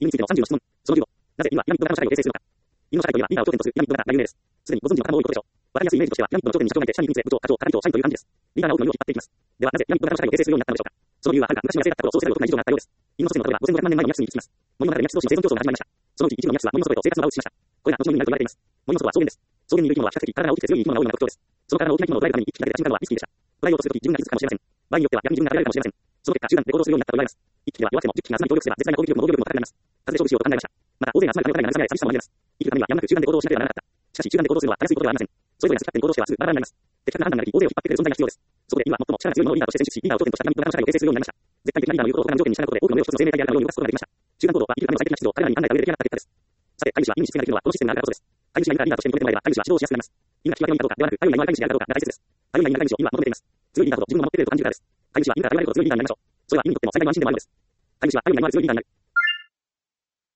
犬についての30の質問。その15。なぜ犬はピラミッド型の社会を形成するのか。犬の社会といえばリーダーを頂点とするピラミッド型が有名です。すでにご存知の方も多いことでしょう。わかりやすいイメージとしては、ピラミッドの頂点に社長がいて、社員について部長、課長、係長、社員という感じです。リーダーが多くの犬を引っ張っていきます。では、なぜピラミッド型の社会を形成するようになったのでしょうか。その理由は、はるか昔の野生だった頃、そうせざるを得ない事情があったようです。犬の祖先の例えば、5500万年前のニャクスに聞きます。森の中でニャクス同士の生存競争が始まりました。そのうち一部のニャクスは森の外へと生活の場を移しました。これが後の犬になると言われています。森の外は草原です。草原にいる生き物は比較的体が大きくて強い生き物が多いのが特徴です。その体の大きな生き物を捉えるために一匹だけ出た瞬間はリスキーでした。捉えようとするとき自分が気づくかもしれません。場合によっては逆に自分が食べられるかもしれません。その結果、集団で行動するようになったと言われます。一匹では弱くても10匹が集まり協力すれば絶対な攻撃力も防御力も高くなります。数で勝負しようと考えました。また、大勢が集まる金をが寂しさもあります。生きるためにはやむなく集団で行動しなければならなかった。しかし、集団で行動するのはたやすいことではありません。それぞれが好き勝手に行動してはすぐバラバラになります。的確な判断ができ、大勢を引っ張ってくれる存在が必要です。そこで今は最も力が強いものをリーダーとして選出し、リーダーを頂点としたピラミッド型の社会を形成するようになりました。絶対的なリーダーの言うことを行う条件に従うことで、多くの目を一つの生命体であるかのように動かすことができました。集団行動は生きるための最適な指導を彼らに考えた上で出来上がった結果です。さて、飼い主は犬に実践ができるのはこのシステムがあるからこそです。飼い主が犬からリーダーとして認めてもらえば、飼い主は指導しやすくなります。犬が引き分けを見たどうかではなく、頼りがいのある飼い主であるかどうかが大切です。頼りがいのある飼い主を犬は求めています。強いリーダーほど自分を守ってくれると感じるからです。飼い主は犬から頼られるほど強いリーダーになりましょう。それは犬にとっても最大の安心でもあるのです。飼い主は頼りがいのある強いリーダーになる。